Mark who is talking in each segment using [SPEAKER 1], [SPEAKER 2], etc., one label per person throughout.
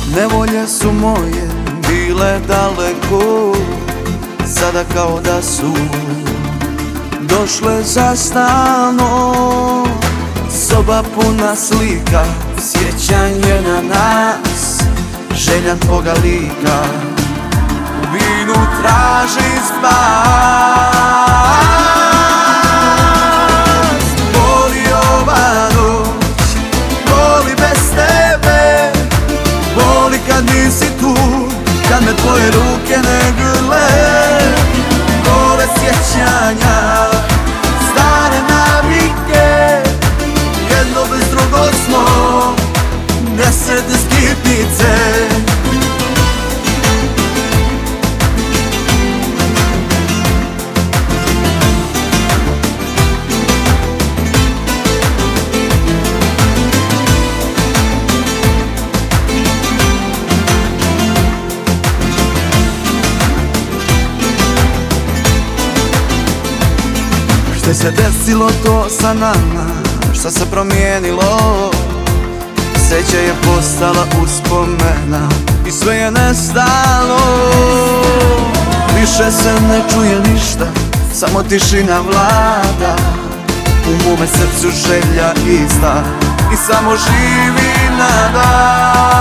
[SPEAKER 1] Nevolje su moje bile daleko, sada kao da su došle za stalno. Soba puna slika, sjećanje na nas, želja tvoga lika, u vinu traži spas. Boli ova noć, boli bez tebe, boli kad nisi tu, kad me tvoje ruke ne grle. Bole sjećanja, stare navike, jedno bez drugo smo, nesretne skitnice. Što se desilo to sa nama, što se promijenilo? Sreća je postala uspomena i sve je nestalo. Više se ne čuje ništa, samo tišina vlada. U mome srcu želja ista i samo živi nada.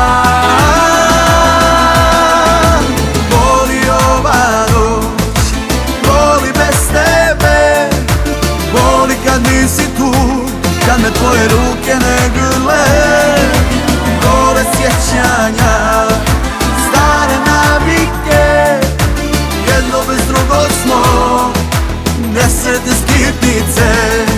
[SPEAKER 1] Boli ova noć, boli bez tebe, boli kad nisi tu, kad me tvoje ruke ne grle. Bole sjećanja, stare navike, jedno bez drugo smo, nesretne skitnice.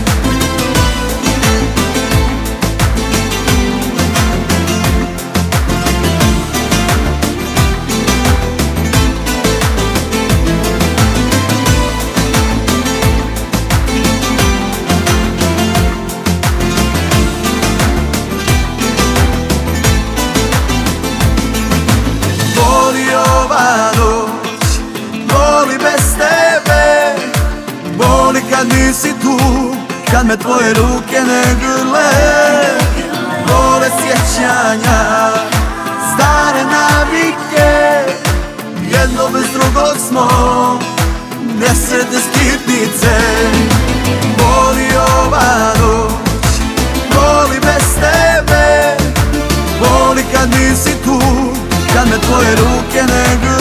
[SPEAKER 1] Kad nisi tu, kad me tvoje ruke ne grle. Bole sjećanja, stare navike, jedno bez drugog smo, nesretne skitnice. Boli ova noć, boli bez tebe, boli kad nisi tu, kad me tvoje ruke ne grle.